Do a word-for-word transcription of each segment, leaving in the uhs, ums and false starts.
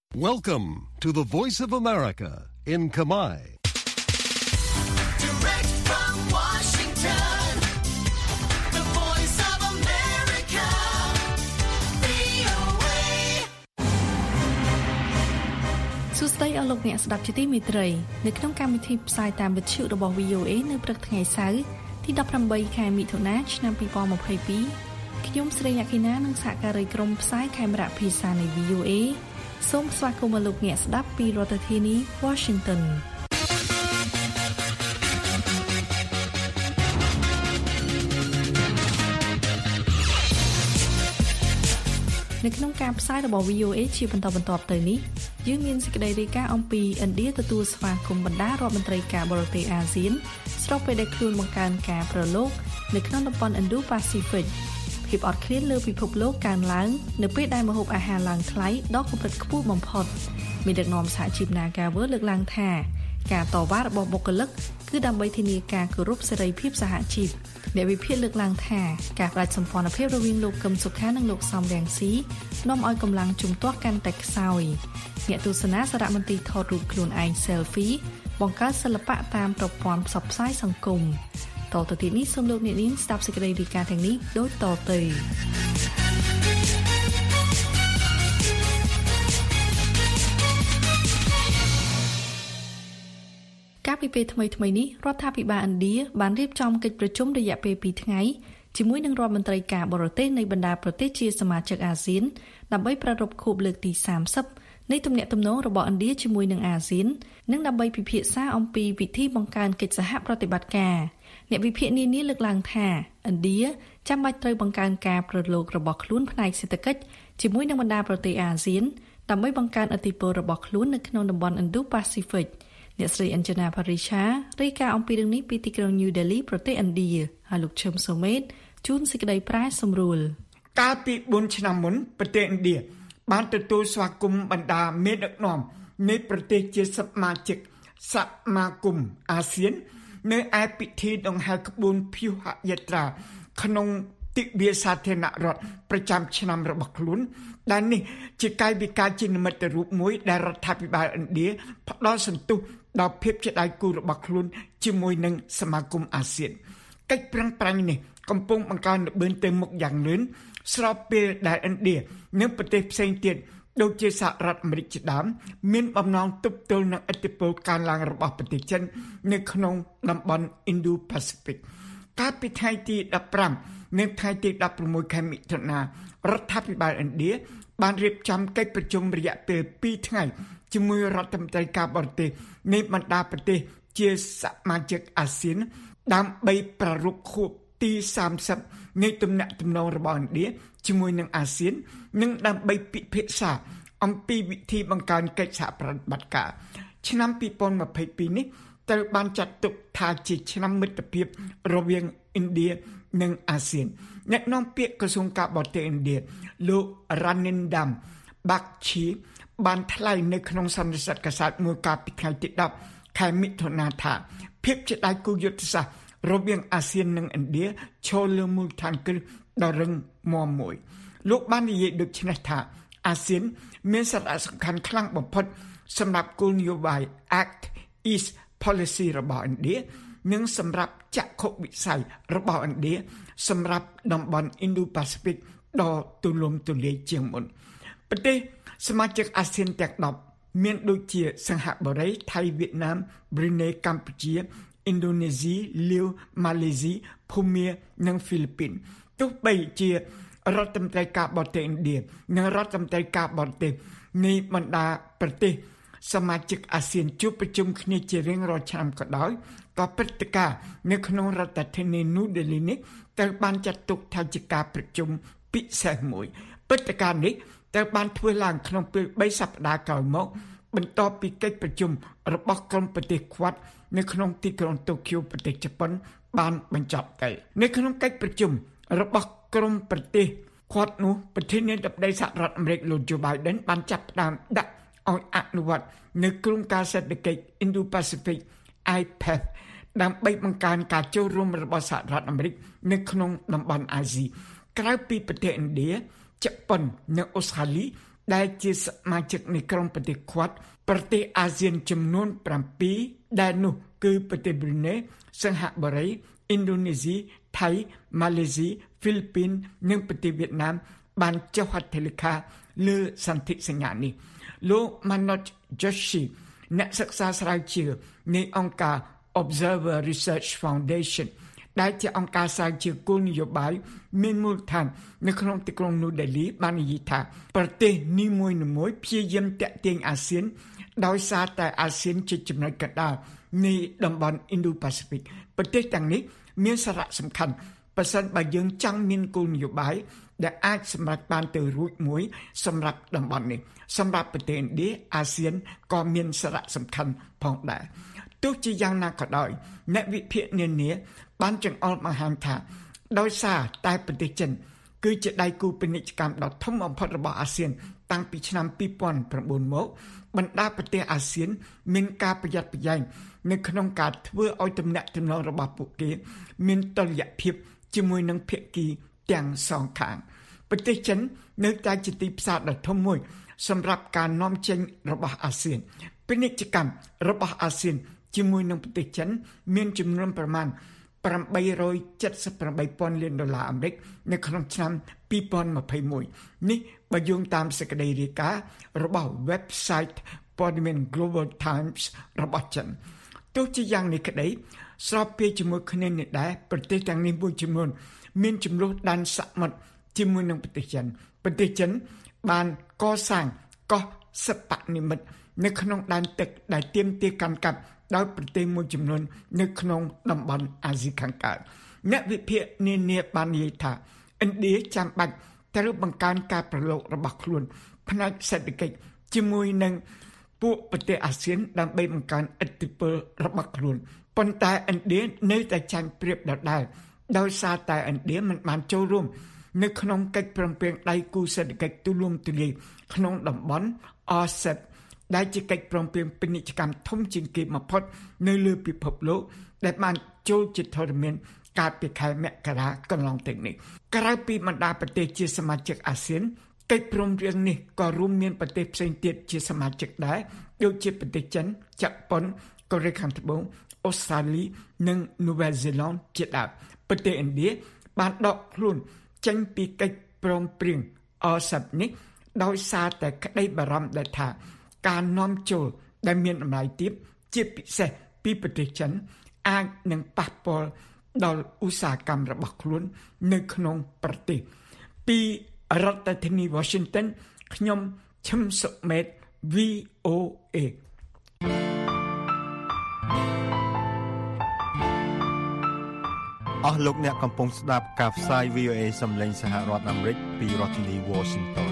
Welcome to the Voice of America in Khmer. Direct from Washington, the Voice of America, វី អូ เอ សួស្តីអស់លោកអ្នកស្ដាប់ជាទីមេត្រីនៅក្នុងកម្មវិធីផ្សាយតាមវិទ្យុរបស់ វី អូ เอ នៅព្រឹកថ្ងៃសៅរ៍ទីដប់ប្រាំបីខែមិថុនាឆ្នាំពីរពាន់ម្ភៃពីរខ្ញុំស្រីញ៉ាខេណានិងសហការីក្រុមផ្សាយខេមរៈភាសានៃ វី អូ เอ សូមស្វាគមន៍លោកអ្នកស្ដាប់ពីរដ្ឋធានី Washington នៅក្នុងការផ្សាយរបស់ វី អូ เอ ជាបន្តបន្ទាប់ទៅនេះយើងមានសេចក្តីរាយការណ៍អំពីឥណ្ឌាទទួលស្វាគមន៍បណ្ដារដ្ឋមន្ត្រីការបរទេសអាស៊ានស្របពេលដែលខ្លួនបង្កើនការប្រឡូកនៅក្នុងតំបន់ Indo-Pacific ភាពអត់ឃ្លានលើពិភពលោកកើនឡើងនៅពេលដែលម្ហូបអាហារឡើងថ្លៃដល់កម្រិតខ្ពស់បំផុតមានដឹកនាំសហជីព Nagavel លើកឡើងថាការតវ៉ារបស់បុគ្គលិកគឺដើម្បីធានាការគោរពសេរីភាពសហជីពអ្នកវិភាគលើកឡើងថាការផ្ដាច់សម្ព័ន្ធភាពរវាងលោកកឹមសុខានិងលោកសំរងស៊ីនាំឲ្យកម្លាំងជំទាស់កាន់តែខ្សោយអ្នកទស្សនាសារមន្ទីរថតរូបខ្លួនឯង Selfie បង្កើតសិល្បៈតាមប្រព័ន្ធផ្សព្វផ្សាយសង្គមតទៅទីនេះសូមលោកអ្នកនាងស្ដាប់សេចក្តីរាយការណ៍ទាំងនេះដូចតទៅកាលពីពេលថ្មីៗនេះរដ្ឋាភិបាលឥណ្ឌាបានរៀបចំកិច្ចប្រជុំរយៈពេលពីរថ្ងៃជាមួយនឹងរដ្ឋមន្ត្រីការបរទេសនៃបណ្ដាប្រទេសជាសមាជិកអាស៊ានដើម្បីប្រារព្ធខួបលើកទីសាមសិបនៃទំនាក់ទំនងរបស់ឥណ្ឌាជាមួយនឹងអាស៊ាននិងដើម្បីពិភាក្សាអំពីវិធីបង្កើនកិច្ចសហប្រតិបត្តិការអ្នកវិភាគនានាលើកឡើងថាឥណ្ឌាចាំបាច់ត្រូវបង្កើនការប្រឡូករបស់ខ្លួនផ្នែកសេដ្ឋកិច្ចជាមួយនឹងបណ្ដាប្រទេសអាស៊ានដើម្បីបង្កើនឥទ្ធិពលរបស់ខ្លួននៅក្នុងតំបន់ Indo-Pacific អ្នកស្រី Anjana Parisha រាយការណ៍អំពីរឿងនេះពីទីក្រុង New Delhi ប្រទេសឥណ្ឌាហើយលោកឈឹមសូមេតជួនសេចក្តីប្រែសម្រួលកាលពីបួនឆ្នាំមុនប្រទេសឥណ្ឌាបានទទួលស្វាគមន៍បណ្ដាមេដឹកនាំនៃប្រទេសជាសមាជិកសមាគមអាស៊ាននៅឯពិធីដង្ហែក្បួនព្យុហយាត្រាក្នុងទិវាសាធារណរដ្ឋប្រចាំឆ្នាំរបស់ខ្លួនដែលនេះជាកាយវិការជានិមិត្តរូបមួយដែលរដ្ឋាភិបាលឥណ្ឌាផ្ដល់សន្ទុះដល់ភាពជាដៃគូរបស់ខ្លួនជាមួយនឹងសមាគមអាស៊ានកិច្ចប្រឹងប្រែងនេះកំពុងបង្កើនល្បឿនទៅមុខយ៉ាងលឿនស្របពេលដែលឥណ្ឌានិងប្រទេសផ្សេងទៀតដូចជាសហរដ្ឋអាមេរិកជាដើមមានបំណងទប់ទល់នឹងឥទ្ធិពលកើនឡើងរបស់ប្រទេសចិននៅក្នុងតំបន់ Indo-Pacific កាលពីថ្ងៃទីដប់ប្រាំនិងថ្ងៃទីដប់ប្រាំមួយខែមិថុនារដ្ឋាភិបាលឥណ្ឌាបានរៀបចំកិច្ចប្រជុំរយៈពេលពីរថ្ងៃជាមួយរដ្ឋមន្ត្រីការបរទេសនៃបណ្ដាប្រទេសជាសមាជិកអាស៊ានដើម្បីប្រារព្ធខួបទីសាមសិបនៃទំនាក់ទំនងរបស់ឥណ្ឌាជាមួយនឹងអាស៊ាននិងដើម្បីពិភាក្សាអំពីវិធីបង្កើនកិច្ចសហប្រតិបត្តិការឆ្នាំពីរពាន់ម្ភៃពីរនេះត្រូវបានចាត់ទុកថាជាឆ្នាំមិត្តភាពរវាងឥណ្ឌានិងអាស៊ានអ្នកនាំពាក្យក្រសួងការបរទេសឥណ្ឌាលោក Ranindam Bakshi បានថ្លែងនៅក្នុងសន្និសីទកាសែតមួយកាលពីថ្ងៃទីដប់ខែមិថុនាថាភាពជាដៃគូយុទ្ធសាស្ត្ររវាងអាស៊ាននិងឥណ្ឌាឈរលើមូលដ្ឋានគ្រឹះដ៏រឹងមាំមួយលោកបាននិយាយដូចនេះថាអាស៊ានមានសារៈសំខាន់ខ្លាំងបំផុតសម្រាប់គោលនយោបាយ Act East Policy របស់ឥណ្ឌានិងសម្រាប់ចក្ខុវិស័យរបស់ឥណ្ឌាសម្រាប់តំបន់ Indo-Pacific ដ៏ទូលំទូលាយជាងមុនប្រទេសសមាជិកអាស៊ានទាំងដប់មានដូចជាសិង្ហបុរីថៃវៀតណាមប្រ៊ុយណេកម្ពុជាឥណ្ឌូនេស៊ីលាវម៉ាឡេស៊ីភូមានិងហ្វីលីពីនទោះបីជារដ្ឋមន្ត្រីការបរទេសឥណ្ឌានិងរដ្ឋមន្ត្រីការបរទេសនៃបណ្ដាប្រទេសសមាជិកអាស៊ានជួបប្រជុំគ្នាជារៀងរាល់ឆ្នាំក៏ដោយក៏ព្រឹត្តិការណ៍នៅក្នុងរដ្ឋធានី New Delhi នេះត្រូវបានចាត់ទុកថាជាការប្រជុំពិសេសមួយព្រឹត្តិការណ៍នេះត្រូវបានធ្វើឡើងក្នុងពេលបីសប្តាហ៍ក្រោយមកបន្ទាប់ពីកិច្ចប្រជុំរបស់ក្រុមប្រទេសខ្វាត់នៅក្នុងទីក្រុងតូក្យូប្រទេសជប៉ុនបានបញ្ចប់ទៅនៅក្នុងកិច្ចប្រជុំរបស់ក្រុមប្រទេសខ្វាត់នោះប្រធានាធិបតីសហរដ្ឋអាមេរិកលោក Joe Biden បានចាប់ផ្ដើមដាក់ឲ្យអនុវត្តនៅក្រុមការសេដ្ឋកិច្ច Indo-Pacific អៃ พี อี ដើម្បីបង្កើនការចូលរួមរបស់សហរដ្ឋអាមេរិកនៅក្នុងតំបន់អាស៊ីក្រៅពីប្រទេសឥណ្ឌាជប៉ុននិងអូស្ត្រាលីដែលជាសមាជិកនៃក្រុមប្រទេសខ្វាត់ប្រទេសអាស៊ានចំនួន7ដែលនោះគឺប្រទេសប្រ៊ុយណេសិង្ហបុរីឥណ្ឌូនេស៊ីថៃម៉ាឡេស៊ីហ្វីលីពីននិងប្រទេសវៀតណាមបានចុះហត្ថលេខាលើសន្ធិសញ្ញានេះលោក Manoj Joshi អ្នកសិក្សាស្រាវជ្រាវនៃអង្គការ Observer Research Foundation ដែលជាអង្គការស្រាវជ្រាវគោលនយោបាយមានមូលដ្ឋាននៅក្នុងទីក្រុង New Delhi បាននិយាយថាប្រទេសនីមួយៗព្យាយាមទាក់ទាញអាស៊ានដោយសារតែអាស៊ានជាចំណុចកណ្ដាលនៃតំបន់ Indo-Pacific ប្រទេសទាំងនេះមានសារៈសំខាន់ប្រសិនបើយើងចង់មានគោលនយោបាយដែលអាចសម្រេចបានទៅរួចមួយសម្រាប់តំបន់នេះសម្រាប់ប្រទេសឥណ្ឌាអាស៊ានក៏មានសារៈសំខាន់ផងដែរទោះជាយ៉ាងណាក៏ដោយអ្នកវិភាគនានាបានចង្អុលបង្ហាញថាដោយសារតែប្រទេសចិនគឺជាដៃគូពាណិជ្ជកម្មដ៏ធំបំផុតរបស់អាស៊ានតាំងពីឆ្នាំពីរពាន់ប្រាំបួនមកបណ្ដាប្រទេសអាស៊ានមានការប្រយ័ត្នប្រយែងនៅក្នុងការធ្វើឲ្យទំនាក់ទំនងរបស់ពួកគេមានតុល្យភាពជាមួយនឹងភាគីទាំងសងខាងប្រទេសចិននៅតែជាទីផ្សារដ៏ធំមួយសម្រាប់ការនាំចេញរបស់អាស៊ានពាណិជ្ជកម្មរបស់អាស៊ានជាមួយនឹងប្រទេសចិនមានចំនួនប្រមាណeight hundred seventy-eightពាន់លានដុល្លារអាមេរិកនៅក្នុងឆ្នាំtwo thousand twenty-oneនេះបើយោងតាមសេចក្តីរាយការណ៍របស់ website ព័ត៌មាន Global Times របស់ចិនទោះជាយ៉ាងនេះក្តីស្របពេលជាមួយគ្នានេះដែរប្រទេសទាំងនេះមួយចំនួនមានចំនួនដែនសមុទ្រជាមួយនឹងប្រទេសចិនប្រទេសចិនបានកសាងកោះសិប្បនិម្មិតនៅក្នុងដែនទឹកដែលទាមទារកាន់កាប់ដោយប្រទេសមួយចំនួននៅក្នុងតំបន់អាស៊ីខាងកើតអ្នកវិភាគនានាបាននិយាយថាឥណ្ឌាចាំបាច់ត្រូវបង្កើនការប្រឡូករបស់ខ្លួនផ្នែកសេដ្ឋកិច្ចជាមួយនឹងពួកប្រទេសអាស៊ានដើម្បីបង្កើនឥទ្ធិពលរបស់ខ្លួនប៉ុន្តែឥណ្ឌានៅតែចាញ់ប្រៀបដដែលដោយសារតែឥណ្ឌាមិនបានចូលរួមនៅក្នុងកិច្ចព្រមព្រៀងដៃគូសេដ្ឋកិច្ចទូលំទូលាយក្នុងតំបន់ អាស៊េប ដែលជាកិច្ចព្រមព្រៀងពាណិជ្ជកម្មធំជាងគេបំផុតនៅលើពិភពលោកដែលបានចូលជាធរមានកាលពីខែមករាកន្លងទៅនេះក្រៅពីបណ្ដាប្រទេសជាសមាជិកអាស៊ានកិច្ចព្រមព្រៀងនេះក៏រួមមានប្រទេសផ្សេងទៀតជាសមាជិកដែរដូចជាប្រទេសចិនជប៉ុនកូរ៉េខាងត្បូងអូស្ត្រាលីនិងនូវែលសេឡង់ជាដើមប្រទេសឥណ្ឌាបានដកខ្លួនចេញពីកិច្ចព្រមព្រៀង អាស៊េប នេះដោយសារតែក្តីបារម្ភដែលថាការនាំចូលដែលមានតម្លៃទាបជាពិសេសពីប្រទេសចិនអាចនឹងប៉ះពាល់ដល់ឧស្សាហកម្មរបស់ខ្លួននៅក្នុងប្រទេសពីរដ្ឋធានី Washington ខ្ញុំឈឹមសុមេត វី អូ เอអស់លោកអ្នកកំពុងស្ដាប់ការផ្សាយ វី អូ เอ សំឡេងសហរដ្ឋអាមេរិកពីរដ្ឋធានី Washington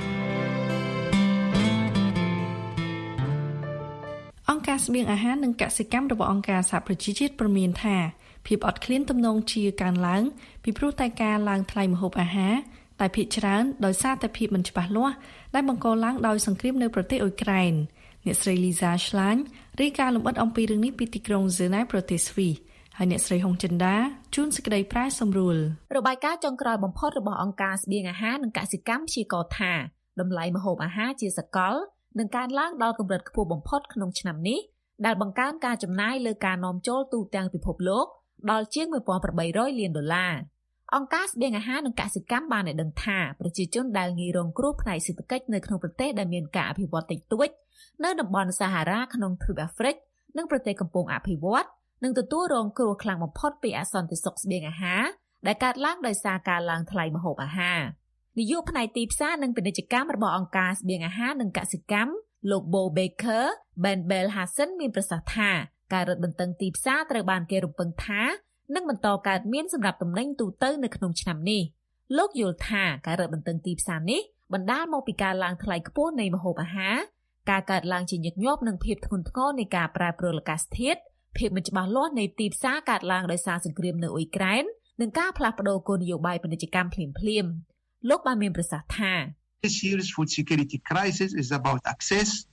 អង្គការស្បៀងអាហារនិងកសិកម្មរបស់អង្គការសហប្រជាជាតិព្រមានថាភាពអត់ឃ្លានទំនងជាកើនឡើងពីព្រោះតែការឡើងថ្លៃម្ហូបអាហារតែភាគច្រើនដោយសារតែភាពមិនច្បាស់លាស់ដែលបង្កឡើងដោយសង្គ្រាមនៅប្រទេសអ៊ុយក្រែនអ្នកស្រី Lisa Schlein រាយការណ៍លម្អិតអំពីរឿងនេះពីទីក្រុង Geneva ប្រទេសស្វីសហើយអ្នកស្រីហុងចិន្តាជួនសេចក្តីប្រែសម្រួលរបាយការណ៍ចុងក្រោយបំផុតរបស់អង្គការស្បៀងអាហារនិងកសិកម្មព្យាករណ៍ថាតម្លៃម្ហូបអាហារជាសកលនឹងកើនឡើងដល់កម្រិតខ្ពស់បំផុតក្នុងឆ្នាំនេះដែលបង្កើនការចំណាយលើការនាំចូលទូទាំងពិភពលោកដល់ជាងeighteen hundredលានដុល្លារអង្គការស្បៀងអាហារនិងកសិកម្មបានឲ្យដឹងថាប្រជាជនដែលងាយរងគ្រោះផ្នែកសេដ្ឋកិច្ចនៅក្នុងប្រទេសដែលមានការអភិវឌ្ឍតិចតួចនៅតំបន់សាហារ៉ាក្នុងទ្វីបអាហ្វ្រិកនិងប្រទេសកំពុងអភិវឌ្ឍនឹងទទួលរងគ្រោះខ្លាំងបំផុតពីអសន្តិសុខស្បៀងអាហារដែលកើតឡើងដោយសារការឡើងថ្លៃម្ហូបអាហារនាយកផ្នែកទីផ្សារនិងពាណិជ្ជកម្មរបស់អង្គការស្បៀងអាហារនិងកសិកម្មលោក Bo Baker Ben Belhassan មានប្រសាសន៍ថាការរឹតបន្តឹងទីផ្សារត្រូវបានគេរំពឹងថានឹងបន្តកើតមានសម្រាប់ទំនិញទូទៅនៅក្នុងឆ្នាំនេះលោកយល់ថាការរឹតបន្តឹងទីផ្សារនេះបណ្ដាលមកពីការឡើងថ្លៃខ្ពស់នៃម្ហូបអាហារការកើតឡើងជាញឹកញាប់និងភាពធ្ងន់ធ្ងរនៃការប្រែប្រួលអាកាសធាតុភាពមិនច្បាស់លាស់នៃទីផ្សារកើតឡើងដោយសារសង្គ្រាមនៅអ៊ុយក្រែននិងការផ្លាស់ប្តូរគោលនយោបាយពាណិជ្ជកម្មភ្លាមៗលោកបានមានប្រសាសន៍ថា This year's food security crisis is about access,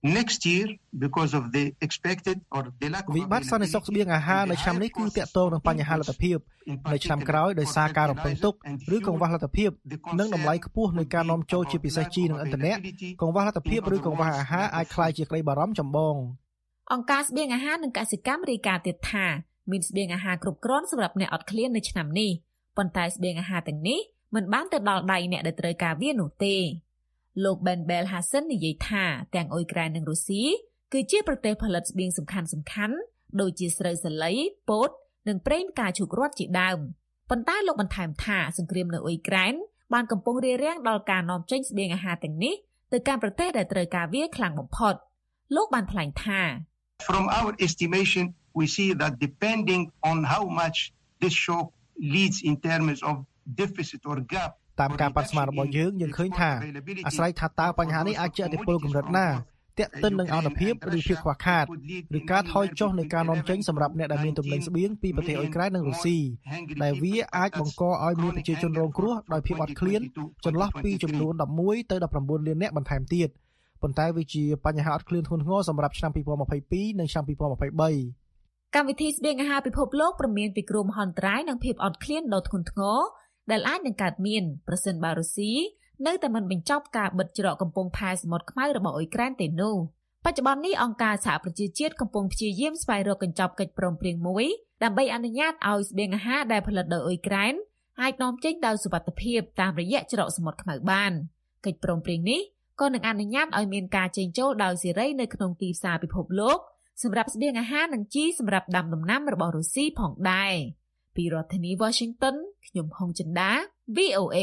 next year because of the expected or the lack of វិបត្តិសន្តិសុខស្បៀងអាហារនៅឆ្នាំនេះគឺទាក់ទងនឹងបញ្ហាលទ្ធភាពនៅឆ្នាំក្រោយដោយសារការរំពឹងទុកឬកង្វះលទ្ធភាពនិងតម្លៃខ្ពស់នៃការនាំចូលជាពិសេសជីនិងឥន្ធនៈកង្វះលទ្ធភាពឬកង្វះអាហារអាចក្លាយជាក្តីបារម្ភចម្បងអង្គការស្បៀងអាហារនិងកសិកម្មរាយការណ៍ទៀតថាមានស្បៀងអាហារគ្រប់គ្រាន់សម្រាប់អ្នកអត់ឃ្លាននៅឆ្នាំនេះប៉ុន្តែស្បៀងអាហារទាំងនេះមិនបានទៅដល់ដៃអ្នកដែលត្រូវការវានោះទេលោក Ben Bell Hassan និយាយថាទាំងអ៊ុយក្រែននិងរុស្ស៊ីគឺជាប្រទេសផលិតស្បៀងសំខាន់សំខាន់ដូចជាស្រូវសាលីពោតនិងប្រេងផ្កាឈូករ័ត្នជាដើមប៉ុន្តែលោកបន្ថែមថាសង្គ្រាមនៅអ៊ុយក្រែនបានកំពុងរារាំងដល់ការនាំចេញស្បៀងអាហារទាំងនេះទៅកាន់ប្រទេសដែលត្រូវការវាខ្លាំងបំផុតលោកបានថ្លែងថា From our estimation we see that depending on how much this shock leads in terms of deficit or gap តាមការប៉ាត់ស្មានរបស់យើងយើងឃើញថាអាស្រ័យថាតើបញ្ហានេះអាចជះឥទ្ធិពលកម្រិតណាទាក់ទិននឹងអនុភាពឬភាពខ្វះខាតឬការថយចុះនៃការនាំចេញសម្រាប់អ្នកដែលមានទំនិញស្បៀងពីប្រទេសអ៊ុយក្រែននិងរុស្ស៊ីដែលវាអាចបង្កឲ្យមានប្រជាជនរងគ្រោះដោយភាពអត់ឃ្លានចន្លោះពីចំនួនដប់មួយទៅដប់ប្រាំបួនលាននាក់បន្ថែមទៀតប៉ុន្តែវាជាបញ្ហាអត់ឃ្លានធ្ងន់ធ្ងរសម្រាប់ឆ្នាំពីរពាន់ម្ភៃពីរនិងឆ្នាំពីរពាន់ម្ភៃបីកម្មវិធីស្បៀងអាហារពិភពលោកព្រមានពីគ្រោះមហន្តរាយនិងភាពអត់ឃ្លានដ៏ធ្ងន់ធ្ងរដែលអាចនឹងកើតមានប្រសិនបើរុស្ស៊ីនៅតែមិនបញ្ចប់ការបិទច្រកកំពង់ផែសមុទ្រខ្មៅរបស់អ៊ុយក្រែនទេនោះបច្ចុប្បន្ននេះអង្គការសហប្រជាជាតិកំពុងព្យាយាមស្វែងរកកញ្ចប់កិច្ចព្រមព្រៀងមួយដើម្បីអនុញ្ញាតឲ្យស្បៀងអាហារដែលផលិតដោយអ៊ុយក្រែនអាចនាំចេញដោយសុវត្ថិភាពតាមរយៈច្រកសមុទ្រខ្មៅបានកិច្ចព្រមព្រៀងនេះក៏នឹងអនុញ្ញាតឲ្យមានការចេញចូលដោយសេរីនៅក្នុងទីផ្សារពិភពលោកសម្រាប់ស្បៀងអាហារនិងជីសម្រាប់ដាំដំណាំរបស់រុស្ស៊ីផងដែរពីរដ្ឋធានី Washington ខ្ញុំហុងចិន្តា វី អូ เอ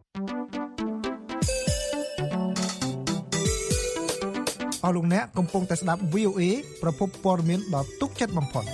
អស់លោកអ្នកកំពុងតែស្ដាប់ វី អូ เอ ប្រភពព័ត៌មានដ៏ទុកចិត្តបំផុត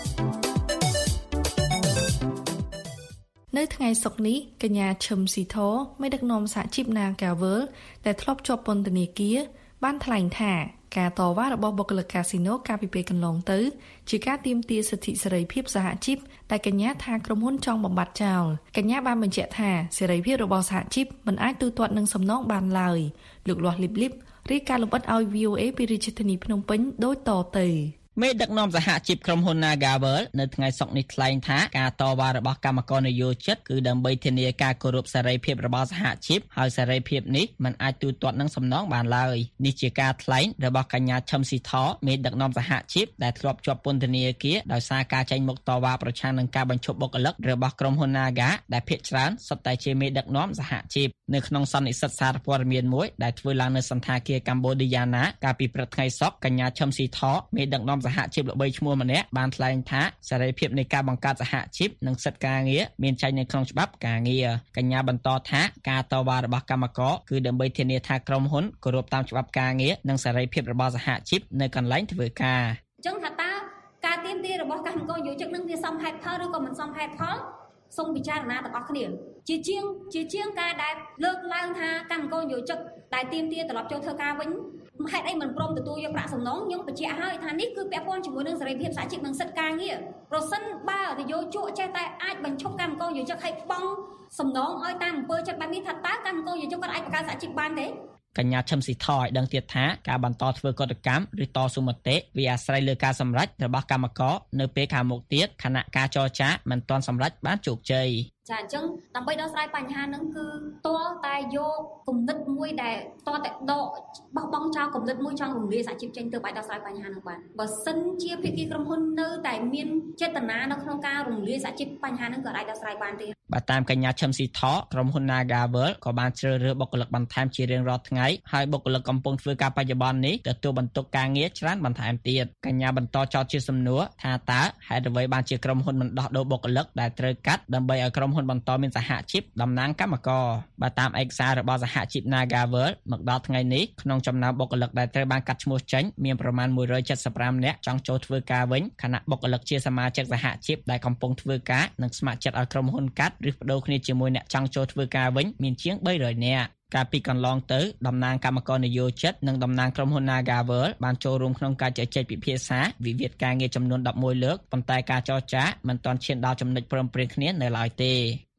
នៅថ្ងៃសុក្រនេះកញ្ញាឈឹមស៊ីធមេដឹកនាំសហជីព Nagavel ដែលធ្លាប់ជាប់ពន្ធនាគារបានថ្លែងថាការតវ៉ារបស់បុគ្គលិកកាស៊ីណូកាលពីពេលកន្លងទៅជាការទាមទារសិទ្ធិសេរីភាពសហជីពតែកញ្ញាថាក្រុមហ៊ុនចង់បំបត្តិចោលកញ្ញាបានបញ្ជាក់ថាសេរីភាពរបស់សហជីពមិនអាចទូទាត់នឹងសំណងបានឡើយលោកលាស់លីបលីបរាយការណ៍លម្អិតឲ្យ វី អូ เอ ពីរាជធានីភ្នំពេញដូចតទៅមេដឹកនាំសហជីពក្រុមហ៊ុន Nagavel នៅថ្ងៃសុក្រនេះថ្លែងថាការតវ៉ារបស់កម្មករនយោជិតគឺដើម្បីធានាការគោរពសេរីភាពរបស់សហជីពហើយសេរីភាពនេះមិនអាចទូទាត់នឹងសំណងបានឡើយនេះជាការថ្លែងរបស់កញ្ញាឈឹមស៊ីធមេដឹកនាំសហជីពដែលធ្លាប់ជាប់ពន្ធនាគារដោយសារការចេញមុខតវ៉ាប្រឆាំងនឹងការបញ្ឈប់បុគ្គលិករបស់ក្រុមហ៊ុន Naga ដែលភាគច្រើនសុទ្ធតែជាមេដឹកនាំសហជីពនៅក្នុងសន្និសីទសារព័ត៌មានមួយដែលធ្វើឡើងនៅសន្តាគារកម្ពុជាយ៉ាណាកាលពីព្រឹកថ្ងៃសុក្រកញ្ញាឈឹមស៊ីធមេដឹកនាំសហជីពល្បីឈ្មោះម្នាក់បានថ្លែងថាសេរីភាពនៃការបង្កើតសហជីពនិងសិទ្ធិការងារមានចែងនៅក្នុងច្បាប់ការងារកញ្ញាបន្តថាការតវ៉ារបស់កម្មករគឺដើម្បីធានាថាក្រុមហ៊ុនគោរពតាមច្បាប់ការងារនិងសេរីភាពរបស់សហជីពនៅកន្លែងធ្វើការអញ្ចឹងថាតើការទាមទាររបស់កម្មករយោជិកនឹងវាសមហេតុផលឬក៏មិនសមហេតុផលសូមពិចារណាទាំងអស់គ្នាជាជាងជាជាងការដែលលើកឡើងថាកម្មករយោជិកដែលទាមទារត្រឡប់ចូលធ្វើការវិញហេតុអីមិនព្រមទទួលយកប្រាក់សំណងខ្ញុំបញ្ជាក់ឲ្យថានេះគឺពាក់ព័ន្ធជាមួយនឹងសេរីភាពសហជីពនិងសិទ្ធិការងារប្រសិនបើនយោជកចេះតែអាចបញ្ឈប់កម្មករយោជិកឲ្យបង់សំណងឲ្យតាមអំពើចិត្តបែបនេះថាតើកម្មករយោជិកគាត់អាចបង្កើតសហជីពបានទេកញ្ញាឈឹមស៊ីថឲ្យដឹងទៀតថាការបន្តធ្វើកតកម្មឬតស៊ូមតិវាអាស្រ័យលើការសម្រេចរបស់កម្មករនៅពេលខាងមុខទៀតខណៈការចរចាមិនទាន់សម្រេចបានជោគជ័យចាអញ្ចឹងដើម្បីដោះស្រាយបញ្ហាហ្នឹងគឺតលតែយកគំនិតមួយដែលតតែដកបោះបង់ចោលគំនិតមួយចង់រំលាយសហជីពចេញទៅអាចដោះស្រាយបញ្ហាហ្នឹងបានបើសិនជាភាគីក្រុមហ៊ុននៅតែមានចេតនានៅក្នុងការរំលាយសហជីពបញ្ហាហ្នឹងក៏អាចដោះស្រាយបានទេបើតាមកញ្ញាឈឹមស៊ីថក្រុមហ៊ុន Nagavel ក៏បានជ្រើសរើសបុគ្គលិកបន្ថែមជារៀងរាល់ថ្ងៃហើយបុគ្គលិកកំពុងធ្វើការបច្ចុប្បន្ននេះទទួលបន្ទុកការងារច្រើនបន្ថែមទៀតកញ្ញាបន្តចោទជាសំណួរថាតើហេតុអ្វីបានជាក្រុមហ៊ុនមិនដោះដូរបុគ្គលិកដែលត្រូវកាត់ដើម្បីឲ្យក្រុមហ៊ុនបន្តមានសហជីពតំណាងកម្មករបើតាមឯកសាររបស់សហជីព Nagavel មកដល់ថ្ងៃនេះក្នុងចំណោមបុគ្គលិកដែលត្រូវបានកាត់ឈ្មោះចេញមានប្រមាណមួយរយเจ็ดสิบห้าនាក់ចង់ចូលធ្វើការវិញខណៈបុគ្គលិកជាសមាជិកសហជីពដែលកំពុងធ្វើការនិងស្ម័គ្រចិត្តឲ្យក្រុមហ៊ុនកាត់ឬបដូរគ្នាជាមួយអ្នកចង់ចូលធ្វើការវិញមានជាងបីរយនាក់កាលពីកន្លងទៅតំណាងកម្មករនយោជិតនិងតំណាងក្រុមហ៊ុន Nagavel បានចូលរួមក្នុងការជជែកពិភាក្សាវិវាទការងារចំនួនដប់មួយលើកប៉ុន្តែការចរចាមិនទាន់ឈានដល់ចំណុចព្រមព្រៀងគ្នានៅឡើយទេ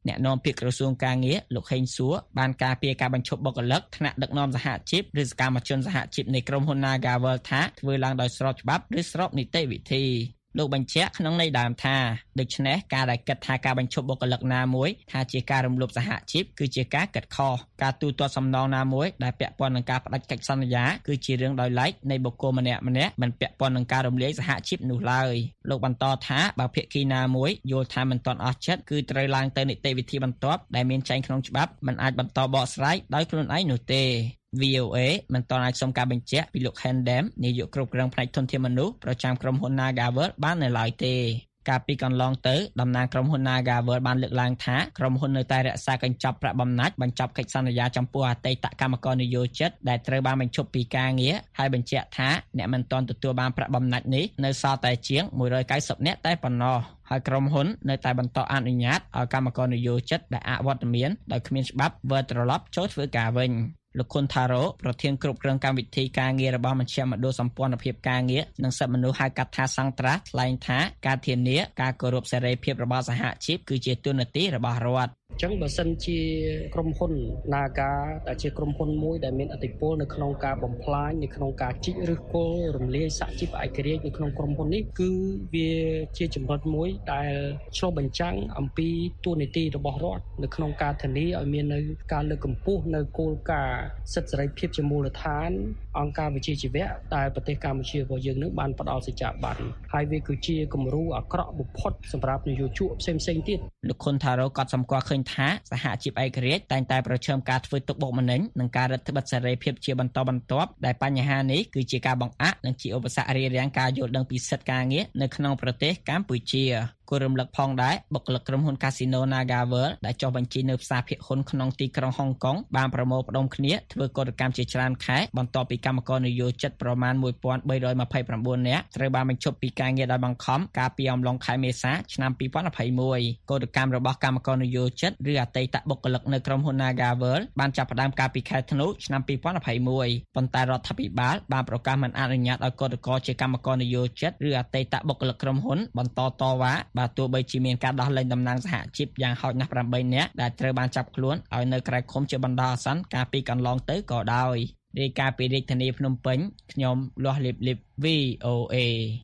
អ្នកនាំពាក្យក្រសួងការងារលោកហេងសួរបានការពារការបញ្ឈប់បុគ្គលិកថ្នាក់ដឹកនាំសហជីពឬសកម្មជនសហជីពនៃក្រុមហ៊ុន Nagavel ថាធ្វើឡើងដោយស្របច្បាប់ឬស្របនីតិវិធីលោកបញ្ជាក់ក្នុងន័យដើមថាដូច្នេះការដែលគិតថាការបញ្ឈប់បុគ្គលិកណាមួយថាជាការរំលោភសហជីពគឺជាការគិតខុសការទូទាត់សំណងណាមួយដែលពាក់ព័ន្ធនឹងការផ្ដាច់កិច្ចសន្យាគឺជារឿងដោយឡែកនៃបុគ្គលម្នាក់ម្នាក់មិនពាក់ព័ន្ធនឹងការរំលាយសហជីពនោះឡើយលោកបន្តថាបើភាគីណាមួយយល់ថាមិនទាន់អស់ចិត្តគឺត្រូវឡើងទៅនីតិវិធីបន្ទាប់ដែលមានចែងក្នុងច្បាប់មិនអាចបន្តបកស្រាយដោយខ្លួនឯងនោះទេវី អូ เอ មិនទាន់អាចសុំការបញ្ជាក់ពីលោក Hendem នាយកគ្រប់គ្រងផ្នែកធនធានមនុស្សប្រចាំក្រុមហ៊ុន Nagavel បាននៅឡើយទេកាលពីកន្លងទៅតំណាងក្រុមហ៊ុន Nagavel បានលើកឡើងថាក្រុមហ៊ុននៅតែរក្សាកញ្ចប់ប្រាក់បំណាច់បញ្ចប់កិច្ចសន្យាចំពោះអតីតកម្មករនិយោជិតដែលត្រូវបានបញ្ឈប់ពីការងារហើយបញ្ជាក់ថាអ្នកមិនទាន់ទទួលបានប្រាក់បំណាច់នេះនៅសល់តែជាងមួយរយកៅសិបនាក់តែប៉ុណ្ណោះហើយក្រុមហ៊ុននៅតែបន្តអនុញ្ញាតឲ្យកម្មករនិយោជិតដែលអវត្តមានដោយគ្មានច្បាប់វិលត្រឡប់ចូលធ្វើការវិញលោកខុនថារ៉ូប្រធានគ្រប់គ្រងកម្មវិធីការងាររបស់មជ្ឈមណ្ឌលសម្ព័ន្ធភាពការងារនិងសិទ្ធិមនុស្សហៅកាត់ថាសង្ត្រាស់ថ្លែងថាការធានាការគោរពសេរីភាពរបស់សហជីពគឺជាទូនាទីរបស់រដ្ឋអញ្ចឹងបើសិនជាក្រុមហ៊ុន Naga ដែលជាក្រុមហ៊ុនមួយដែលមានឥទ្ធិពលនៅក្នុងការបំផ្លាញនៅក្នុងការជីកឬគល់រំលាយសហជីពឯករាជ្យនៅក្នុងក្រុមហ៊ុននេះគឺវាជាចំណុចមួយដែលឆ្លុះបញ្ចាំងអំពីទូនាទីរបស់រដ្ឋនៅក្នុងការធានាឲ្យមាននៅការលើកកម្ពស់នៅគោលការណ៍សិទ្ធិសេរីភាពជាមូលដ្ឋានអង្គការវិជាជីវៈដែលប្រទេសកម្ពុជារបស់យើងនឹងបានផ្ដល់សេចក្ដីប័ណ្ណហើយវាគឺជាគំរូអាក្រក់បំផុតសម្រាប់នយោជកផ្សេងៗទៀតលោកខុនថារ៉ូក៏សម្គាល់ឃើញថាសហជីពឯករាជ្យតែងតែប្រឈមការធ្វើទុកបុកម្នេញនិងការរឹតបន្តឹងសេរីភាពជាបន្តបន្ទាប់ដែលបញ្ហានេះគឺជាការបង្អាក់និងជាឧបសគ្គរារាំងការយល់ដឹងពីសិទ្ធិការងារនៅក្នុងប្រទេសកម្ពុជាគូរំលឹកផងដែរបុគ្គលិកក្រុមហ៊ុន Casino Nagavel ដែលចុះបញ្ជីនៅផ្សារភាគហ៊ុនក្នុងទីក្រុងហុងកុងបានប្រមូលផ្ដុំគ្នាធ្វើកតកម្មជាច្រើនខែបន្ទាប់ពីកម្មករនិយោជិតប្រមាណមួយពាន់បីរយម្ភៃប្រាំបួននាក់ត្រូវបានបញ្ឈប់ពីការងារដោយបង្ខំកាលពីអំឡុងខែមេសាឆ្នាំពីរពាន់ម្ភៃមួយកតកម្មរបស់កម្មករនិយោជិតឬអតីតបុគ្គលិកនៅក្រុមហ៊ុន Nagavel បានចាប់ផ្ដើមកាលពីខែធ្នូឆ្នាំពីរពាន់ម្ភៃមួយប៉ុន្តែរដ្ឋាភិបាលបានប្រកាសមិនអនុញ្ញាតឲ្យកតករជាកម្មករនិយោជិតឬអតីតបុគ្គលិកក្រុមហ៊ុនបន្តតវ៉ាបើទោះបីជាមានការដោះលែងតំណាងសហជីពយ៉ាងហោចណាស់ប្រាំបីនាក់ដែលត្រូវបានចាប់ខ្លួនឲ្យនៅក្រៅឃុំជាបណ្ដោះអាសន្នកាលពីកន្លងទៅក៏ដោយរាយការណ៍ពីរាជធានីភ្នំពេញខ្ញុំលាស់លីបលីប វី អូ เอ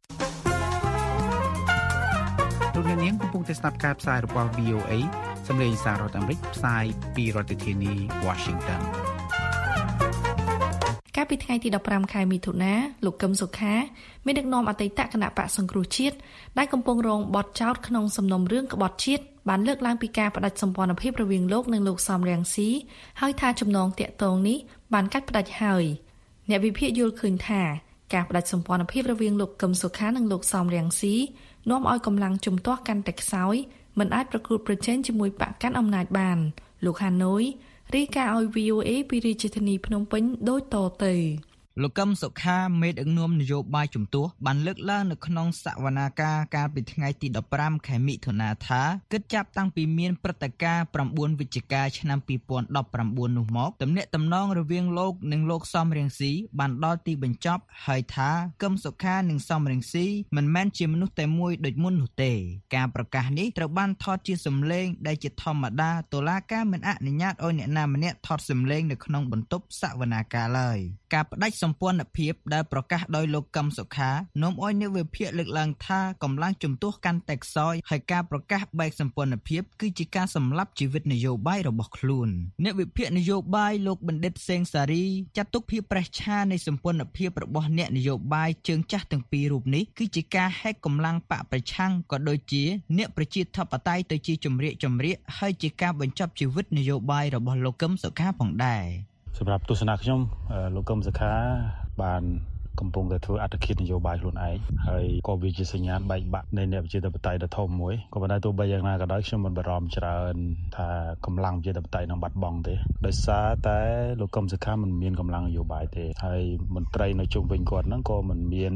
លោកអ្នកនាងកំពុងតែស្ដាប់ការផ្សាយរបស់ វី អូ เอ សម្លេងសាររដ្ឋអាមេរិកផ្សាយពីរដ្ឋធានី Washington កាលពីថ្ងៃទីដប់ប្រាំខែមិថុនាលោកកឹមសុខាមានដឹកនាំអតីតគណៈបកសង្គ្រោះជាតិដែលកំពុងរងបទចោទក្នុងសំណុំរឿងក្បត់ជាតិបានលើកឡើងពីការផ្ដាច់សម្ព័ន្ធភាពរវាងលោកនិងលោកសំរងស៊ីហើយថាចំណងតាក់ទងនេះបានកាត់ផ្ដាច់ហើយអ្នកវិភាគយល់ឃើញថាការផ្ដាច់សម្ព័ន្ធភាពរវាងលោកកឹមសុខានិងលោកសំរងស៊ីនាំឲ្យកម្លាំងជំទាស់កាន់តែខ្សោយមិនអាចប្រកួតប្រជែងជាមួយបកកាន់អំណាចបានលោកហាណូយរីកាឲ្យ វី អូ เอ ពីរាជធានីភ្នំពេញដូចតទៅលោកកឹមសុខាមេដឹកនាំនយោបាយជំទាស់បានលើកឡើងនៅក្នុងសវនាការកាលពីថ្ងៃទីដប់ប្រាំខែមិថុនាថាគិតចាប់តាំងពីមានព្រឹត្តិការណ៍ប្រាំបួនវិច្ឆិកាឆ្នាំពីរពាន់ដប់ប្រាំបួននោះមកទំនាក់ទំនងរវាងលោកនិងលោកសំរងស៊ីបានដល់ទីបញ្ចប់ហើយថាកឹមសុខានិងសំរងស៊ីមិនមែនជាមនុស្សតែមួយដូចមុននោះទេការប្រកាសនេះត្រូវបានថតជាសំឡេងដែលជាធម្មតាតុលាការមិនអនុញ្ញាតឲ្យអ្នកណាម្នាក់ថតសំឡេងនៅក្នុងបន្ទប់សវនាការឡើយការផ្ដាច់សម្ព័ន្ធភាពដែលប្រកាសដោយលោកកឹមសុខានាំឲ្យអ្នកវិភាគលើកឡើងថាកម្លាំងជំទាស់កាន់តែខ្សោយហើយការប្រកាសបែកសម្ព័ន្ធភាពគឺជាការសម្លាប់ជីវិតនយោបាយរបស់ខ្លួនអ្នកវិភាគនយោបាយលោកបណ្ឌិតសេងសារីចាត់ទុកភាពប្រេះឆានៃសម្ព័ន្ធភាពរបស់អ្នកនយោបាយជើងចាស់ទាំងពីររូបនេះគឺជាការហែកកម្លាំងបកប្រឆាំងក៏ដូចជាអ្នកប្រជាធិបតេយ្យទៅជាជំរាកជំរាកហើយជាការបញ្ចប់ជីវិតនយោបាយរបស់លោកកឹមសុខាផងដែរសម្រាប់ទស្សនៈខ្ញុំលោកកឹមសុខាបានកំពុងតែធ្វើអត្តឃាតនយោបាយខ្លួនឯងហើយក៏វាជាសញ្ញាណបែកបាក់នៃអ្នកប្រជាធិបតេយ្យដ៏ធំមួយក៏ប៉ុន្តែទោះបីយ៉ាងណាក៏ដោយខ្ញុំមិនបារម្ភច្រើនថាកម្លាំងប្រជាធិបតេយ្យនឹងបាត់បង់ទេដោយសារតែលោកកឹមសុខាមិនមានកម្លាំងនយោបាយទេហើយមន្ត្រីនៅជុំវិញគាត់ហ្នឹងក៏មិនមាន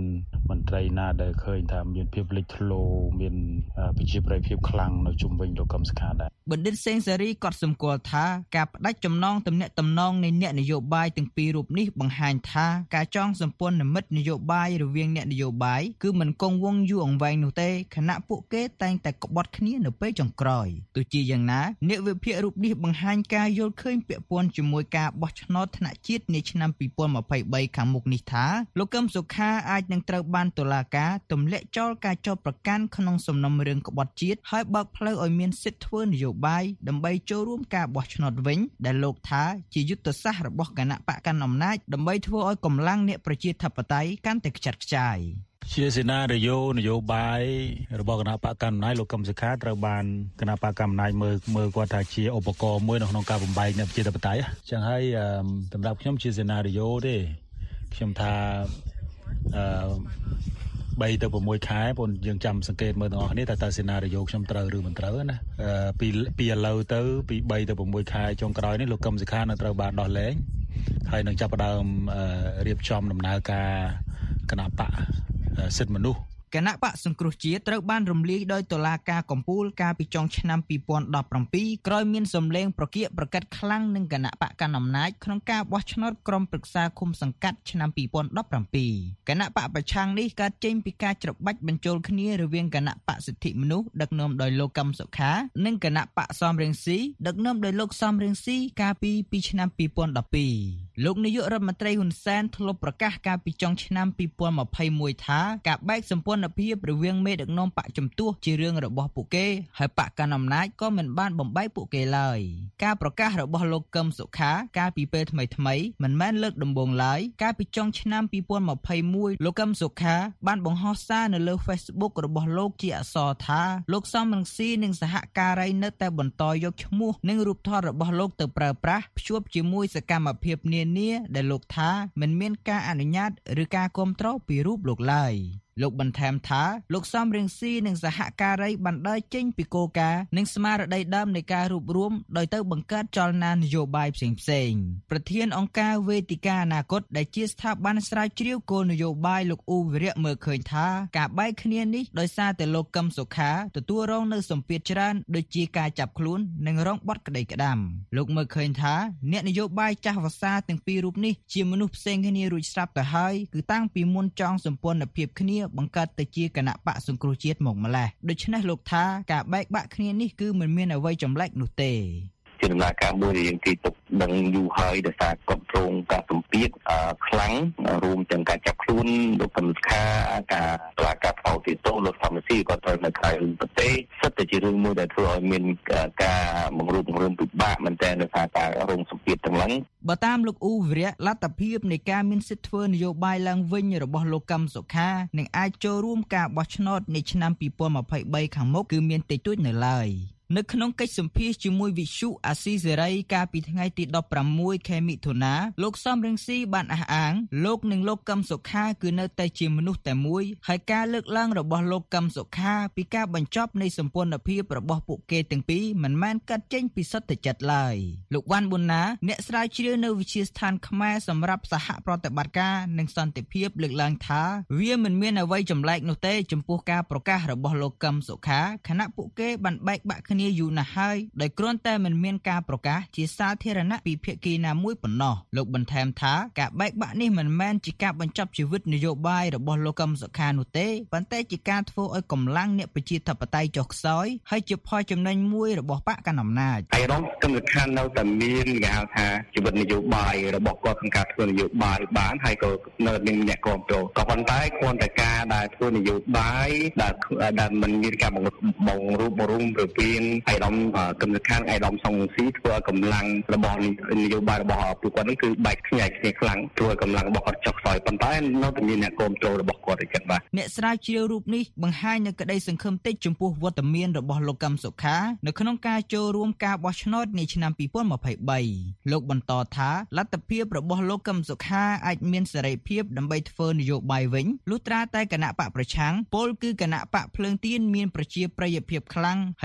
មន្ត្រីណាដែលឃើញថាមានភាពលេចធ្លោមានប្រជាប្រិយភាពខ្លាំងនៅជុំវិញលោកកឹមសុខាដែរបណ្ឌិតសេងសេរីក៏សម្គាល់ថាការផ្ដាច់ចំណងទំនាក់ទំនងនៃអ្នកនយោបាយទាំងពីររូបនេះបង្ហាញថាការចងសម្ព័ន្ធមិត្តនយោបាយរវាងអ្នកនយោបាយគឺមិនគង់វង្សយូរអង្វែងនោះទេខណៈពួកគេតែងតែក្បត់គ្នានៅពេលចុងក្រោយទោះជាយ៉ាងណាអ្នកវិភាគរូបនេះបង្ហាញការយល់ឃើញពាក់ព័ន្ធជាមួយការបោះឆ្នោតថ្នាក់ជាតិនាឆ្នាំពីរពាន់ម្ភៃបីខាងមុខនេះថាលោកកឹមសុខាអាចនឹងត្រូវបានតុលាការទម្លាក់ចោលការចោទប្រកាន់ក្នុងសំណុំរឿងក្បត់ជាតិហើយបើកផ្លូវឲ្យមានសិទ្ធិធ្វើនយោបាយដើម្បីចូលរួមការបោះឆ្នោតវិញដែលលោកថាជាយុទ្ធសាស្ត្ររបស់គណៈបកកណ្ដាលអំណាចដើម្បីធ្វើឲ្យកម្លាំងអ្នកប្រជាធិបតេយ្យកាន់តែខ្ចាត់ខ្ចាយជាសេណារីយ៉ូនយោបាយរបស់គណៈបកកណ្ដាលអំណាចលោកកឹមសុខាត្រូវបានគណៈបកកណ្ដាលអំណាចមើលមើលគាត់ថាជាឧបករណ៍មួយនៅក្នុងការបំបែកអ្នកប្រជាធិបតេយ្យអញ្ចឹងហើយសម្រាប់ខ្ញុំជាសេណារីយ៉ូទេខ្ញុំថាអឺបីទៅប្រាំមួយខែបងយើងចាំសង្កេតមើលទាំងអស់គ្នាថាតើសេណារីយ៉ូខ្ញុំត្រូវឬមិនត្រូវណាពីពីឥឡូវទៅពីបីទៅប្រាំមួយខែចុងក្រោយនេះលោកកឹមសុខានឹងត្រូវបានដោះលែងហើយនឹងចាប់ផ្ដើមរៀបចំដំណើរការគណៈបកសិទ្ធិមនុស្សគណៈបកសង្គ្រោះជាតិត្រូវបានរំលាយដោយតុលាការកំពូលកាលពីចុងឆ្នាំពីរពាន់ដប់ប្រាំពីរក្រោយមានសម្លេងប្រកៀកប្រកិតខ្លាំងនឹងគណៈបកកណ្ដាលអំណាចក្នុងការបោះឆ្នោតក្រុមប្រឹក្សាឃុំសង្កាត់ឆ្នាំពីរពាន់ដប់ប្រាំពីរគណៈបកប្រឆាំងនេះកើតចេញពីការច្របាច់បញ្ចូលគ្នារវាងគណៈបកសិទ្ធិមនុស្សដឹកនាំដោយលោកកឹមសុខានិងគណៈបកសំរងស៊ីដឹកនាំដោយលោកសំរងស៊ីកាលពីពីឆ្នាំពីរពាន់ដប់ពីរលោកនាយករដ្ឋមន្ត្រីហ៊ុនសែនធ្លាប់ប្រកាសកាលពីចុងឆ្នាំពីរពាន់ម្ភៃមួយថាការបែកសម្ព័ន្ធភាពរវាងមេដឹកនាំបកជំទាស់ជារឿងរបស់ពួកគេហើយបកកណ្ដាលអំណាចក៏មិនបានបំបែកពួកគេឡើយការប្រកាសរបស់លោកកឹមសុខាកាលពីពេលថ្មីថ្មីមិនមែនលើកដំបូងឡើយកាលពីចុងឆ្នាំពីរពាន់ម្ភៃមួយលោកកឹមសុខាបានបង្ហោះសារនៅលើ Facebook របស់លោកជាអក្សរថាលោកសំរងស៊ីនិងសហការីនៅតែបន្តយកឈ្មោះនិងរូបថតរបស់លោកទៅប្រើប្រាស់ភ្ជាប់ជាមួយសកម្មភាពនានាដែលលោកថាមិនមានការអនុញ្ញាតឬការគាំទ្រពីរូបលោកឡើយលោកបន្ថែមថាលោកសំរងស៊ីនិងសហការីបានដើរចេញពីគោលការណ៍និងស្មារតីដើមនៃការរួបរวมដោយទៅបង្កើតចលនានយោបាយផ្សេងៗប្រធានអង្គការវេទិកាអនាគតដែលជាស្ថាប័នស្រាវជ្រាវគោលនយោបាយលោកអ៊ូវិរៈមើលឃើញថាការបែកគ្នានេះដោយសារតែលោកកឹមសុខាទទួលរងនៅសម្ពាធច្រើនដូចជាការចាប់ខ្លួននិងរងបទក្តីក្តាំលោកមើលឃើញថាអ្នកនយោបាយចាស់វស្សាទាំងពីររូបនេះជាមនុស្សផ្សេងគ្នារួចស្រាប់ទៅហើយគឺតាំងពីមុនចង់សម្ព័ន្ធភាពគ្នាបង្កើតទៅជាគណៈបកសង្គ្រោះជាតិមកម្ល៉េះដូច្នេះលោកថាការបែកបាក់គ្នានេះគឺមិនមានអ្វីចម្លែកនោះទេជាដំណើរការមួយដែលយើងគេទុកដឹងយូរហើយដោយសារគ្រប់គ្រងការសម្ពាធខ្លាំងរួមទាំងការចាប់ខ្លួនលោកកឹមសុខាការតឡាការផ្ដោតទីតោលោកសំស៊ីក៏ត្រូវនៅក្រៅប្រទេសសិតតែជារឿងមួយដែលធ្វើឲ្យមានការបង្រួបបង្រួមពិបាកមែនទែនដោយសារការរងសម្ពាធទាំងឡើងបើតាមលោកអ៊ូវិរៈលទ្ធភាពនៃការមានសិទ្ធិធ្វើនយោបាយឡើងវិញរបស់លោកកឹមសុខានឹងអាចចូលរួមការបោះឆ្នោតនៅឆ្នាំពីរពាន់ម្ភៃបីខាងមុខគឺមានតិចតួចនៅឡើយនៅក្នុងកិច្ចសម្ភាសជាមួយវិទ្យុអាស៊ីសេរីកាលពីថ្ងៃទីដប់ប្រាំមួយខែមិថុនាលោកសំរងស៊ីបានអះអាងលោកនិងលោកកឹមសុខាគឺនៅតែជាមនុស្សតែមួយហើយការលើកឡើងរបស់លោកកឹមសុខាពីការបញ្ចប់នៃសម្ព័ន្ធភាពរបស់ពួកគេទាំងពីរមិនមែនកាត់ចេញពីសុទ្ធចិត្តឡើយលោកវ៉ាន់ប៊ុនណាអ្នកស្រាវជ្រាវនៅវិទ្យាស្ថានខ្មែរសម្រាប់សហប្រតិបត្តិការនិងសន្តិភាពលើកឡើងថាវាមិនមានអ្វីចម្លែកនោះទេចំពោះការប្រកាសរបស់លោកកឹមសុខាខណៈពួកគេបានបែកបាក់គ្នាយូរណាស់ហើយដោយគ្រាន់តែមិនមានការប្រកាសជាសាធារណៈពីភាគីណាមួយប៉ុណ្ណោះលោកបន្ថែមថាការបែកបាក់នេះមិនមែនជាការបញ្ចប់ជីវិតនយោបាយរបស់លោកកឹមសុខានោះទេប៉ុន្តែជាការធ្វើឲ្យកម្លាំងអ្នកប្រជាធិបតេយ្យចុះខ្សោយហើយជាផលចំណេញមួយរបស់បកកណ្ដាលអំណាចហើយរងកឹមសុខានៅតែមានគេហៅថាជីវិតនយោបាយរបស់គាត់ក្នុងការធ្វើនយោបាយបានហើយក៏នៅមានអ្នកគ្រប់គ្រងក៏ប៉ុន្តែគ្រាន់តែការដែលធ្វើនយោបាយដែលដែលមិនមានការបង្រួបបង្រួមរវាងឯកឧត្តមកឹមសុខាឯកឧត្តមសំរងស៊ីធ្វើឲ្យកម្លាំងរបស់នយោបាយរបស់ពួកគាត់នេះគឺបែកខ្ញែកគ្នាខ្លាំងធ្វើឲ្យកម្លាំងរបស់គាត់ចុះខ្សោយប៉ុន្តែនៅតែមានអ្នកគ្រប់គ្រងរបស់គាត់ឯចឹងបាទអ្នកស្រាវជ្រាវរូបនេះបង្ហាញនូវក្តីសង្ឃឹមតិចចំពោះវត្តមានរបស់លោកកឹមសុខានៅក្នុងការចូលរួមការបោះឆ្នោតនាឆ្នាំពីរពាន់ម្ភៃបីលោកបន្តថាលទ្ធភាពរបស់លោកកឹមសុខាអាចមានសេរីភាពដើម្បីធ្វើនយោបាយវិញលុះត្រាតែគណៈបកប្រឆាំងពលគឺគណៈបកភ្លើងទៀនមានប្រជាប្រិយភាពខ្លាំងហើយលោកកឹម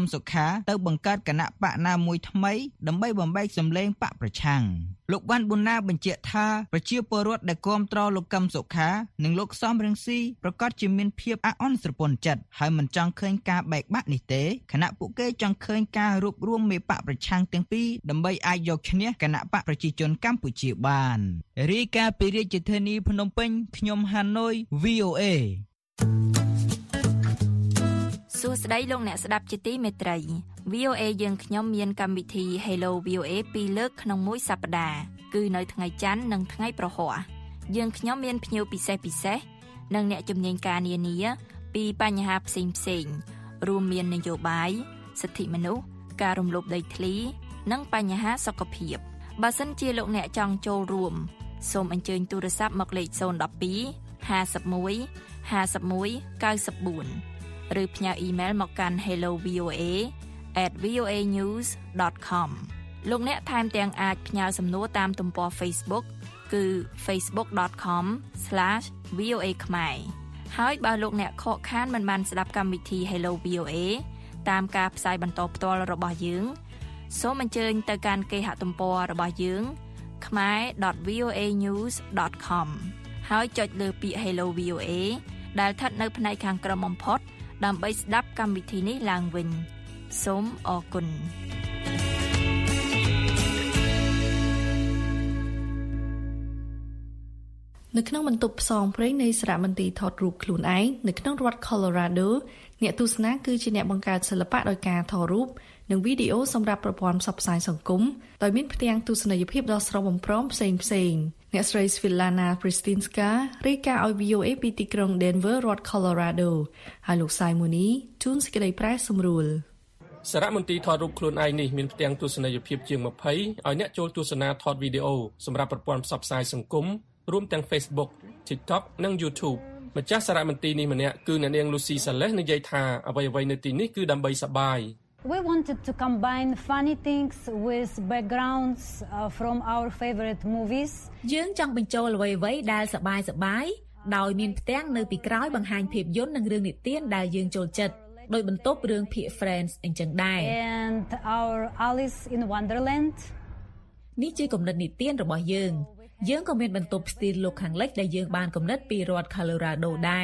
សុខាទៅបង្កើតគណៈបកណាមួយថ្មីដើម្បីបំបែកសម្លេងបកប្រឆាំងលោកវ៉ាន់ប៊ុនណាបញ្ជាក់ថាប្រជាពលរដ្ឋដែលគាំទ្រលោកកឹមសុខានិងលោកសំរងស៊ីប្រកាសជាមានភាពអអន់ស្រពន់ចិត្តហើយមិនចង់ឃើញការបែកបាក់នេះទេខណៈពួកគេចង់ឃើញការរួបរวมមេបកប្រឆាំងទាំងពីរដើម្បីអាចយកឈ្នះគណៈបកប្រជាជនកម្ពុជាបានរាយការណ៍ពីរាជធានីភ្នំពេញខ្ញុំហាណូយ វី អូ เอសួស្តីលោកអ្នកស្ដាប់ជាទីមេត្រី វី អូ เอ យើងខ្ញុំមានកម្មវិធី Hello វី អូ เอ ពីរលើកក្នុងមួយសប្តាហ៍គឺនៅថ្ងៃច័ន្ទនិងថ្ងៃប្រហ័សយើងខ្ញុំមានភ្ញៀវពិសេសពិសេសនិងអ្នកជំនាញការនានាពីបញ្ហាផ្សេងផ្សេងរួមមាននយោបាយសិទ្ធិមនុស្សការរំលោភដីធ្លីនិងបញ្ហាសុខភាពបើសិនជាលោកអ្នកចង់ចូលរួមសូមអញ្ជើញទូរស័ព្ទមកលេខศูนย์ หนึ่ง สอง ห้า หนึ่ง ห้า หนึ่ง เก้า สี่ ឬផ្ញើអ៊ីមែលមកកាន់ hello v o a at v o a news dot com លោកអ្នកថែមទាំងអាចផ្ញើសំណួរតាមទំព័រ Facebook គឺ facebook dot com slash v o a ខ្មែរហើយបើលោកអ្នកខកខានមិនបានស្ដាប់កម្មវិធី Hello វី អូ เอ តាមការផ្សាយបន្តផ្ទាល់របស់យើងសូមអញ្ជើញទៅកាន់គេហទំព័ររបស់យើង ខ្មែរ dot v o a news dot com ហើយចុចលើពាក្យ Hello វី អូ เอ ដែលស្ថិតនៅផ្នែកខាងក្រោមបំផុតដើម្បីស្ដាប់កម្មវិធីនេះឡើងវិញសូមអរគុណនៅក្នុងបន្ទប់ផ្សងព្រេងនៃសារមន្ទីរថតរូបខ្លួនឯងនៅក្នុងរដ្ឋ Colorado អ្នកទស្សនាគឺជាអ្នកបង្កើតសិល្បៈដោយការថតរូបនិងវីដេអូសម្រាប់ប្រព័ន្ធផ្សព្វផ្សាយសង្គមដោយមានផ្ទាំងទស្សនីយភាពដ៏ស្រស់បំព្រងផ្សេងផ្សេងអ្នកស្រី Svilana Pristinska រាយការណ៍ឲ្យ វី អូ เอ ពីទីក្រុង Denver រដ្ឋ Colorado ហើយលោក Simoni ជួនសេចក្តីប្រែសម្រួលសារមន្ទីរថតរូបខ្លួនឯងនេះមានផ្ទាំងទស្សនីយភាពជាងยี่สิบឲ្យអ្នកចូលទស្សនាថតវីដេអូសម្រាប់ប្រព័ន្ធផ្សព្វផ្សាយសង្គមរួមទាំង Facebook, TikTok និង YouTube ម្ចាស់សារមន្ទីរនេះម្នាក់គឺអ្នកនាង Lucy Saleh និយាយថាអ្វីៗនៅទីនេះគឺដើម្បីសប្បាយ We wanted to combine funny things with backgrounds uh, from our favorite movies យើងចង់បញ្ចូលអ្វីៗដែលសប្បាយសប្បាយដោយមានផ្ទាំងនៅពីក្រោយបង្ហាញភាពយន្តនិងរឿងនិទានដែលយើងចូលចិត្តដោយបន្ទប់រឿងភាគ Friends អញ្ចឹងដែរ And our Alice in Wonderland នេះជាគំនិតនិទានរបស់យើងយើងក៏មានបន្ទប់ស្ទីលលោកខាងលិចដែលយើងបានកំណត់ពីរដ្ឋ Colorado ដែរ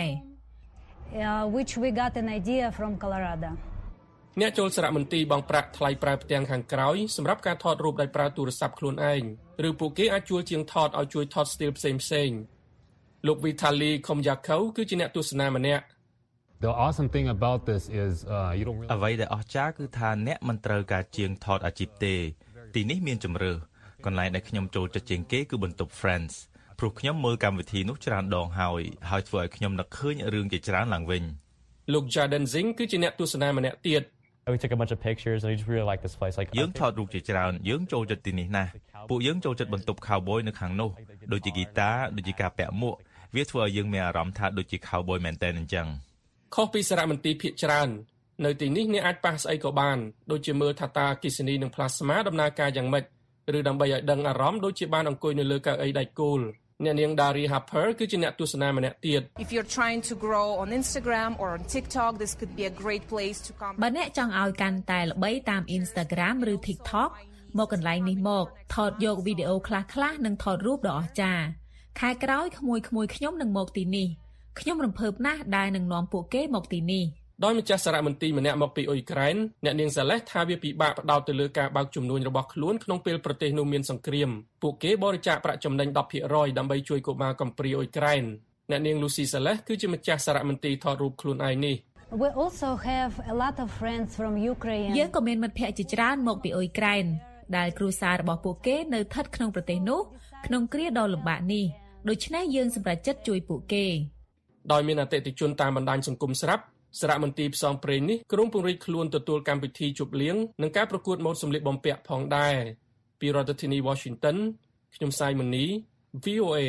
which we got an idea from Colorado អ្នកចូលសារមន្ទីរបង់ប្រាក់ថ្លៃប្រើផ្ទាំងខាងក្រោយសម្រាប់ការថតរូបដោយប្រើទូរស័ព្ទខ្លួនឯងឬពួកគេអាចជួលជាងថតឲ្យជួយថតស្ទីលផ្សេងផ្សេងលោក Vitaly Komyakov គឺជាអ្នកទស្សនាម្នាក់ The awesome thing about this is uh you don't really អ្វីដែលអស្ចារ្យគឺថាអ្នកមិនត្រូវការជាងថតអាជីពទេទីនេះមានជម្រើសកន្លែងដែលខ្ញុំចូលចិត្តជាងគេគឺបន្ទប់ Friends ព្រោះខ្ញុំមើលកម្មវិធីនោះច្រើនដងហើយហើយធ្វើឲ្យខ្ញុំនឹកឃើញរឿងជាច្រើនឡើងវិញលោក Jaden Zing គឺជាអ្នកទស្សនាម្នាក់ទៀត We took a bunch of pictures and we just really like this place like យើងថតរូបជាច្រើនយើងចូលចិត្តទីនេះណាស់ពួកយើងចូលចិត្តបន្ទប់ Cowboy នៅខាងនោះដូចជាហ្គីតាដូចជាការពាក់មួកវាធ្វើឲ្យយើងមានអារម្មណ៍ថាដូចជា Cowboy មែនតើអញ្ចឹងខុសពីសារមន្ទីរភាគច្រើននៅទីនេះអ្នកអាចប៉ះស្អីក៏បានដូចជាមើលថាតើអគ្គិសនីនិង plasma ដំណើរការយ៉ាងម៉េចឬដើម្បីឲ្យដឹងអារម្មណ៍ដូចជាបានអង្គុយនៅលើកៅអីដែកគោលអ្នកនាង Dari Harper គឺជាអ្នកទស្សនាម្នាក់ទៀត If you're trying to grow on Instagram or on TikTok this could be a great place to come បើអ្នកចង់ឲ្យកាន់តែល្បីតាម Instagram ឬ TikTok មកកន្លែងនេះមកថតយកវីដេអូខ្លះៗនិងថតរូបដ៏អស្ចារ្យខែក្រោយក្មួយៗខ្ញុំនឹងមកទីនេះខ្ញុំរំភើបណាស់ដែលនឹងនាំពួកគេមកទីនេះដោយម្ចាស់សារមន្ទីរម្នាក់មកពីអ៊ុយក្រែនអ្នកនាងសាឡេសថាវាពិបាកផ្ដោតទៅលើការបើកចំនួនរបស់ខ្លួនក្នុងពេលប្រទេសនោះមានសង្គ្រាមពួកគេបរិច្ចាគប្រាក់ចំណេញ ten percent ដើម្បីជួយកុមារកំព្រាអ៊ុយក្រែនអ្នកនាង Lucy Saleh គឺជាម្ចាស់សារមន្ទីរថតរូបខ្លួនឯងនេះ We also have a lot of friends from Ukraine យើងក៏មានមិត្តភ័ក្តិជាច្រើនមកពីអ៊ុយក្រែនដែលគ្រួសាររបស់ពួកគេនៅស្ថិតក្នុងប្រទេសនោះក្នុងគ្រាដ៏លំបាកនេះដូច្នេះយើងសម្រេចចិត្តជួយពួកគេដោយមានអតិថិជនតាមបណ្ដាញសង្គមស្រាប់សារមន្ទីរផ្សងព្រេងនេះក្រុងពង្រីកខ្លួនទទួលកម្មវិធីជប់លៀងនិងការប្រកួតម៉ូដសម្លៀកបំពាក់ផងដែរពីរដ្ឋធានី Washington ខ្ញុំ Simoni វី អូ เอ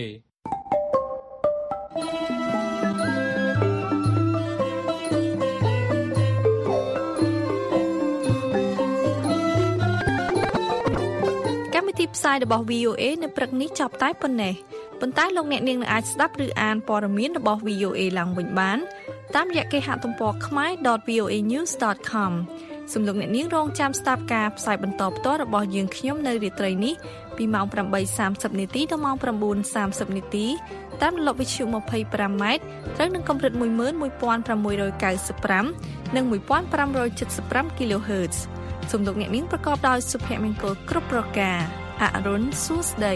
កម្មវិធីផ្សាយរបស់ វី អូ เอ នៅព្រឹកនេះចប់តែប៉ុណ្ណេះប៉ុន្តែលោកអ្នកនាងអាចស្ដាប់ឬអានព័ត៌មានរបស់ វី អូ เอ ឡើងវិញបានតាមរយៈគេហទំព័រ ខ្មែរ dot v o a news dot com សំលោកអ្នកនាងរងចាំស្ដាប់ការផ្សាយបន្តផ្ទាល់របស់យើងខ្ញុំនៅរាត្រីនេះពីម៉ោង ប្រាំបីសាមសិប នាទីដល់ម៉ោង ប្រាំបួនសាមសិប នាទីតាមរលកវិទ្យុ ម្ភៃប្រាំម៉ែត្រ ត្រូវនឹងកម្រិត មួយម៉ឺនមួយពាន់ប្រាំមួយរយកៅសិបប្រាំ និង មួយពាន់ប្រាំរយសិបប្រាំ គីឡូហឺត សំលោកអ្នកនាងប្រកបដោយសុភមង្គលគ្រប់ប្រការអរុនសួស្ដី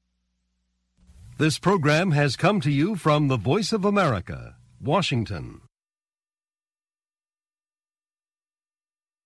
This program has come to you from the Voice of America, Washington.